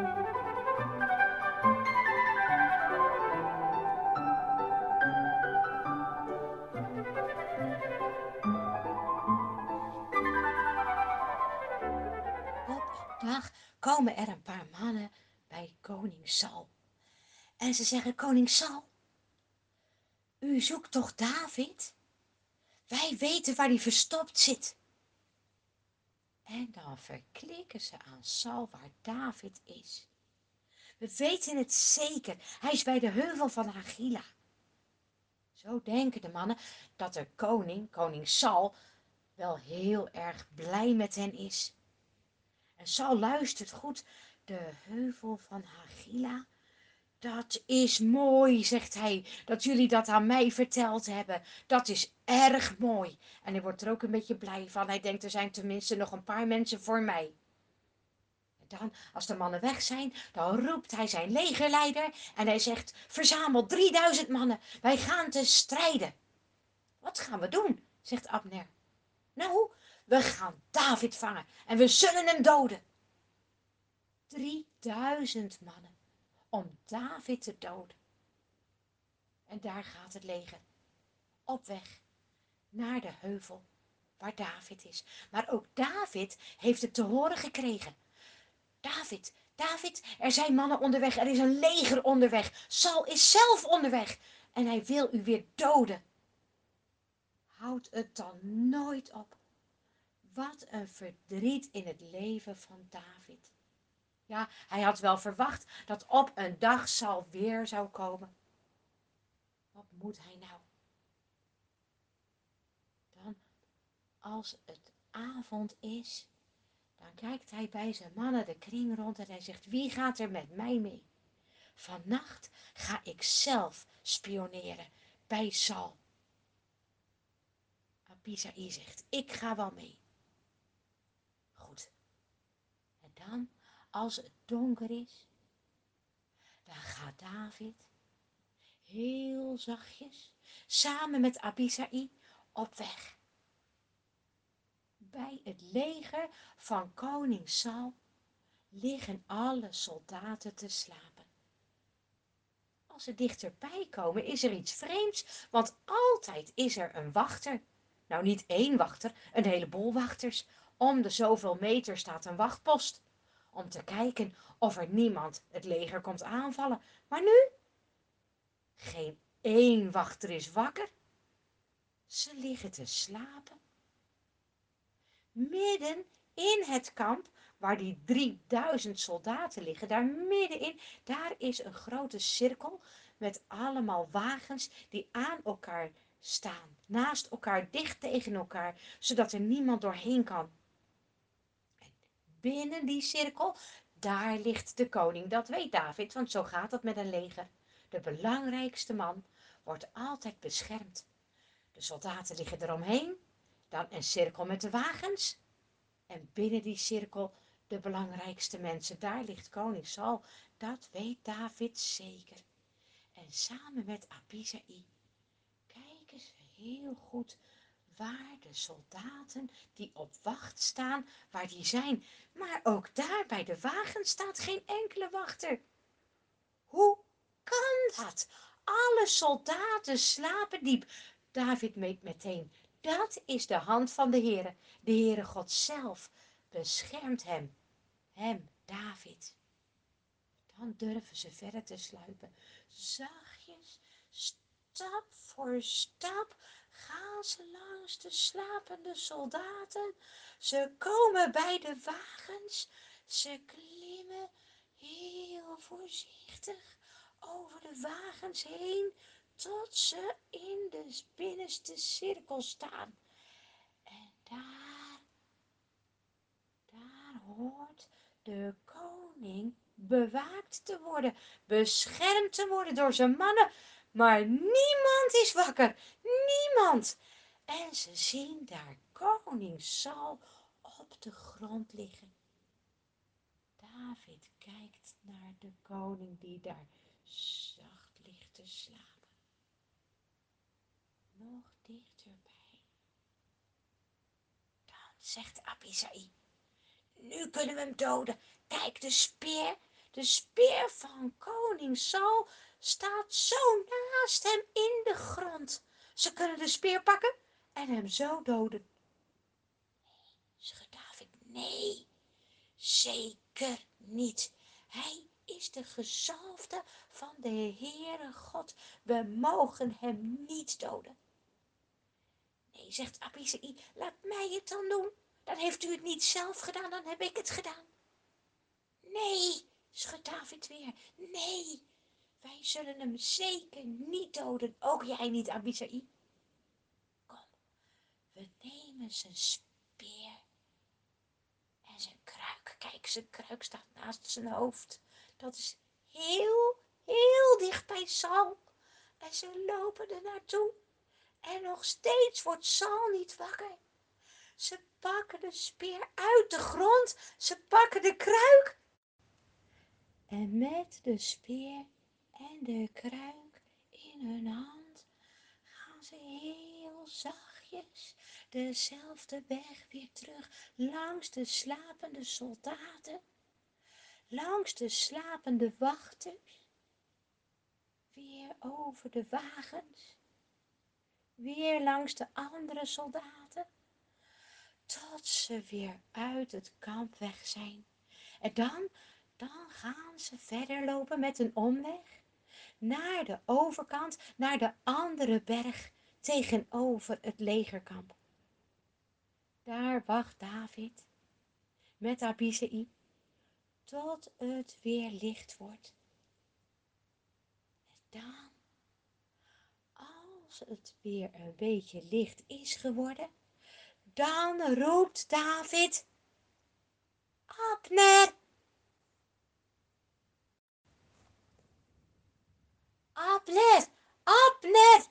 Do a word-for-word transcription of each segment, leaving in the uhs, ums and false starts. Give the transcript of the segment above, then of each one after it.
Op een dag komen er een paar mannen bij koning Saul. En ze zeggen, koning Saul, u zoekt toch David? Wij weten waar hij verstopt zit. En dan verklikken ze aan Saul waar David is. We weten het zeker, hij is bij de heuvel van Hagila. Zo denken de mannen dat de koning, koning Saul, wel heel erg blij met hen is. En Saul luistert goed, de heuvel van Hagila. Dat is mooi, zegt hij, dat jullie dat aan mij verteld hebben. Dat is erg mooi. En hij wordt er ook een beetje blij van. Hij denkt, er zijn tenminste nog een paar mensen voor mij. En dan, als de mannen weg zijn, dan roept hij zijn legerleider en hij zegt, verzamel drieduizend mannen, wij gaan te strijden. Wat gaan we doen, zegt Abner. Nou, we gaan David vangen en we zullen hem doden. Drieduizend mannen om David te doden. En daar gaat het leger op weg naar de heuvel waar David is. Maar ook David heeft het te horen gekregen. David, David, er zijn mannen onderweg, er is een leger onderweg. Saul is zelf onderweg en hij wil u weer doden. Houd het dan nooit op. Wat een verdriet in het leven van David. Ja, hij had wel verwacht dat op een dag Saul weer zou komen. Wat moet hij nou? Dan, als het avond is, dan kijkt hij bij zijn mannen de kring rond en hij zegt, wie gaat er met mij mee? Vannacht ga ik zelf spioneren bij Saul. Abisai zegt, ik ga wel mee. Goed. En dan, als het donker is, dan gaat David heel zachtjes samen met Abisai op weg. Bij het leger van koning Saul liggen alle soldaten te slapen. Als ze dichterbij komen is er iets vreemds, want altijd is er een wachter. Nou, niet één wachter, een heleboel wachters. Om de zoveel meter staat een wachtpost. Om te kijken of er niemand het leger komt aanvallen. Maar nu? Geen één wachter is wakker. Ze liggen te slapen. Midden in het kamp, waar die drieduizend soldaten liggen, daar middenin, daar is een grote cirkel met allemaal wagens die aan elkaar staan, naast elkaar, dicht tegen elkaar, zodat er niemand doorheen kan. En binnen die cirkel, daar ligt de koning, dat weet David, want zo gaat het met een leger. De belangrijkste man wordt altijd beschermd. De soldaten liggen eromheen, dan een cirkel met de wagens. En binnen die cirkel de belangrijkste mensen, daar ligt koning Saul. Dat weet David zeker. En samen met Abisai kijken ze heel goed waar de soldaten die op wacht staan, waar die zijn. Maar ook daar bij de wagen staat geen enkele wachter. Hoe kan dat? Alle soldaten slapen diep. David weet meteen, dat is de hand van de Heere. De Heere God zelf beschermt hem, hem, David. Dan durven ze verder te sluipen. Zachtjes, stap voor stap, gaan ze langs de slapende soldaten. Ze komen bij de wagens. Ze klimmen heel voorzichtig over de wagens heen, tot ze in de binnenste cirkel staan. En daar, daar hoort de koning bewaakt te worden, beschermd te worden door zijn mannen. Maar niemand is wakker, niemand. En ze zien daar koning Saul op de grond liggen. David kijkt naar de koning die daar zacht ligt te slapen. Nog dichterbij. Dan zegt Abisai, nu kunnen we hem doden. Kijk, de speer, De speer van koning Saul staat zo naast hem in de grond. Ze kunnen de speer pakken en hem zo doden. Schreeuwt David, nee, zeker niet. Hij is de gezalfde van de Heere God. We mogen hem niet doden. Nee, zegt Abisai, laat mij het dan doen. Dan heeft u het niet zelf gedaan, dan heb ik het gedaan. Nee, schudt David weer. Nee, wij zullen hem zeker niet doden. Ook jij niet, Abisai. Kom, we nemen zijn speer en zijn kruik. Kijk, zijn kruik staat naast zijn hoofd. Dat is heel, heel dicht bij Saul. En ze lopen er naartoe. En nog steeds wordt Saul niet wakker. Ze pakken de speer uit de grond. Ze pakken de kruik. En met de speer en de kruik in hun hand gaan ze heel zachtjes dezelfde weg weer terug. Langs de slapende soldaten. Langs de slapende wachters. Weer over de wagens. Weer langs de andere soldaten. Tot ze weer uit het kamp weg zijn. En dan, dan gaan ze verder lopen met een omweg. Naar de overkant, naar de andere berg tegenover het legerkamp. Daar wacht David met Abisai tot het weer licht wordt. En dan, als het weer een beetje licht is geworden, dan roept David, Abner! Abner! Abner!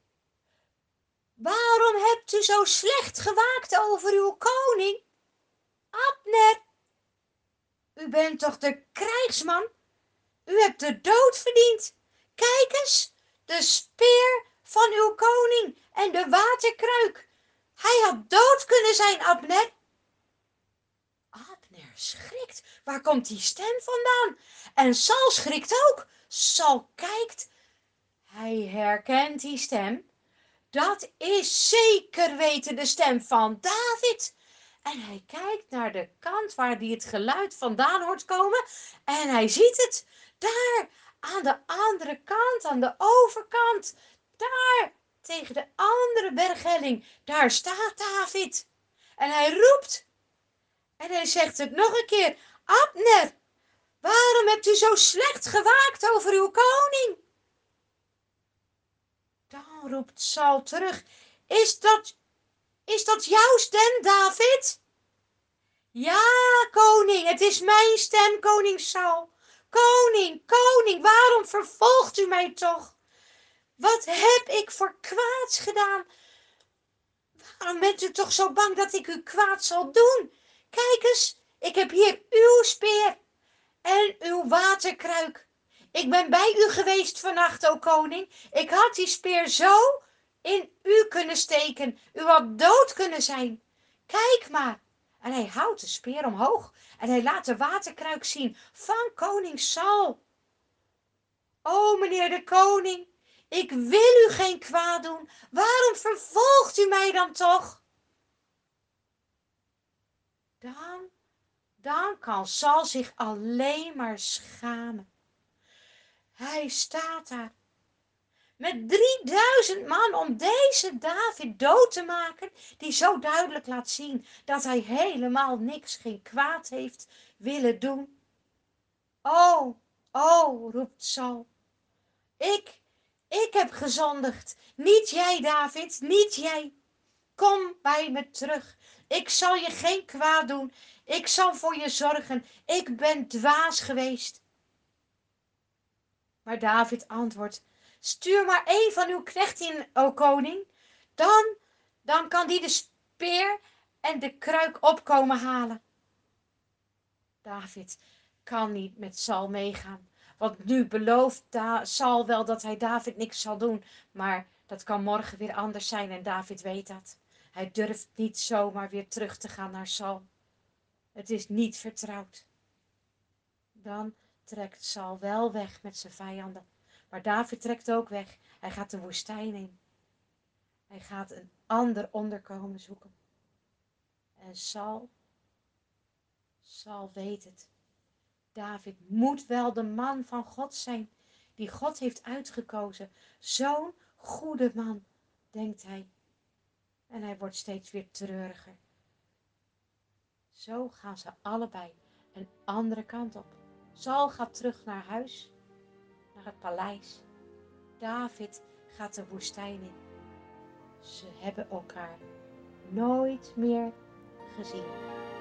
Waarom hebt u zo slecht gewaakt over uw koning? Abner! U bent toch de krijgsman? U hebt de dood verdiend. Kijk eens, de speer van uw koning en de waterkruik. Hij had dood kunnen zijn, Abner. Abner schrikt. Waar komt die stem vandaan? En Saul schrikt ook. Saul kijkt. Hij herkent die stem. Dat is zeker weten de stem van David. En hij kijkt naar de kant waar hij het geluid vandaan hoort komen. En hij ziet het. Daar, aan de andere kant, aan de overkant. Daar, tegen de andere berghelling. Daar staat David. En hij roept. En hij zegt het nog een keer. Abner, waarom hebt u zo slecht gewaakt over uw koning? Dan roept Saul terug. Is dat, is dat jouw stem, David? Ja, koning, het is mijn stem, koning Saul. Koning, koning, waarom vervolgt u mij toch? Wat heb ik voor kwaads gedaan? Waarom bent u toch zo bang dat ik u kwaad zal doen? Kijk eens, ik heb hier uw speer en uw waterkruik. Ik ben bij u geweest vannacht, o koning. Ik had die speer zo in u kunnen steken. U had dood kunnen zijn. Kijk maar. En hij houdt de speer omhoog en hij laat de waterkruik zien van koning Saul. O meneer de koning, ik wil u geen kwaad doen. Waarom vervolgt u mij dan toch? Dan, dan kan Saul zich alleen maar schamen. Hij staat daar met drieduizend man om deze David dood te maken, die zo duidelijk laat zien dat hij helemaal niks, geen kwaad heeft willen doen. O, o, roept Saul, ik, ik heb gezondigd, niet jij David, niet jij. Kom bij me terug, ik zal je geen kwaad doen, ik zal voor je zorgen, ik ben dwaas geweest. Maar David antwoordt, stuur maar één van uw knechten in, o koning, dan, dan kan die de speer en de kruik opkomen halen. David kan niet met Saul meegaan, want nu belooft da- Saul wel dat hij David niks zal doen, maar dat kan morgen weer anders zijn en David weet dat. Hij durft niet zomaar weer terug te gaan naar Saul. Het is niet vertrouwd. Dan, trekt Saul wel weg met zijn vijanden. Maar David trekt ook weg. Hij gaat de woestijn in. Hij gaat een ander onderkomen zoeken. En Saul, Saul weet het. David moet wel de man van God zijn, die God heeft uitgekozen. Zo'n goede man, denkt hij. En hij wordt steeds weer treuriger. Zo gaan ze allebei een andere kant op. Saul gaat terug naar huis, naar het paleis. David gaat de woestijn in. Ze hebben elkaar nooit meer gezien.